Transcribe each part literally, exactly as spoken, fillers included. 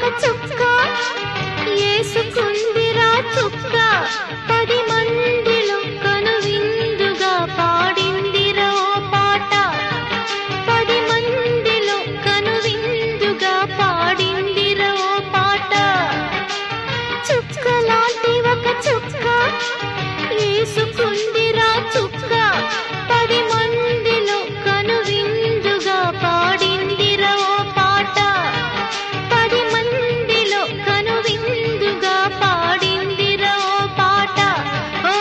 చుక్క యేసుకుందిరా చుక్క పది మందిలో కనువిందుగా పాడిందిరా ఓ పాట పది మందిలో కనువిందుగా పాడిందిరా ఓ పాట చుక్క లాంటి ఒక చుక్క యేసుకుందిరా చుక్క పది మందిలో కనువిందుగా పాడిందిరా ఓ పాట పది మందిలో కనువిందుగా పాడిందిరా ఓ పాట ఓ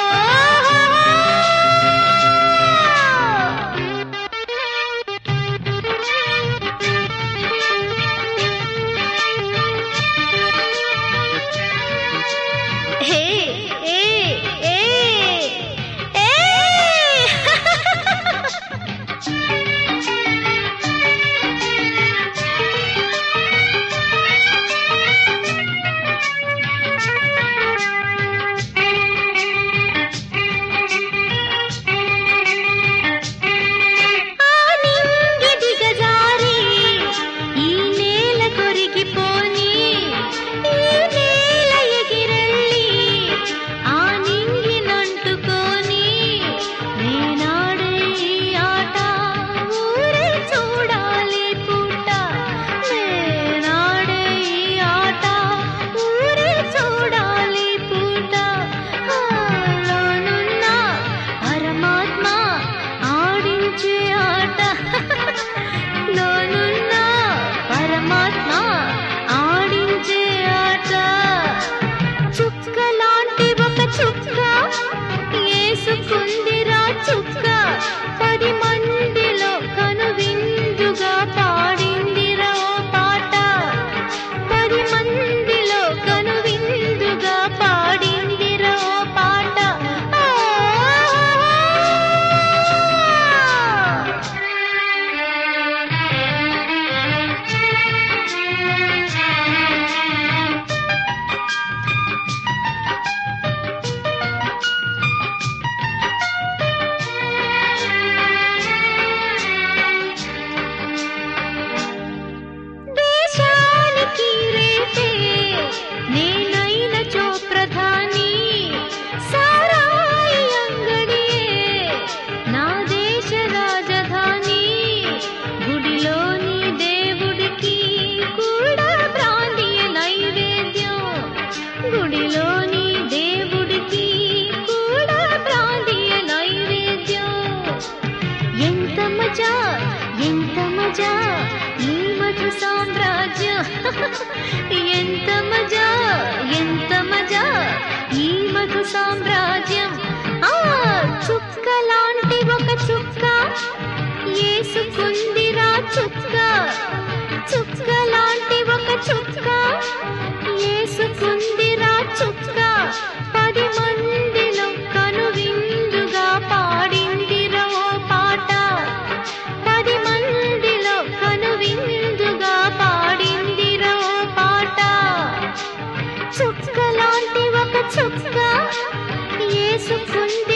హే ఏ ఏ ఏ యేసుకుందిరా చుక్క పది మందిలో కనువిందుగా పాడిందిరా ఓ పాట పది మందిలో కనువిందుగా పాడిందిరా ఓ పాట ఎంత మజా ఈ మధు సామ్రాజ్యం ఎంత మజా ఎంత మజా ఈ మధు సామ్రాజ్యం ఆ చుక్క లాంటి ఒక చుక్క యేసుకుందిరా చుక్క చుక్క లాంటి ఒక చుక్క యేసుకుందిరా చుక్క పది మందిలో కనువిందుగా పాడిందిరా ఓ పాట పది మందిలో కనువిందుగా పాడిందిరా ఓ పాట చుక్క లాంటి ఒక చుక్క యేసుకుంది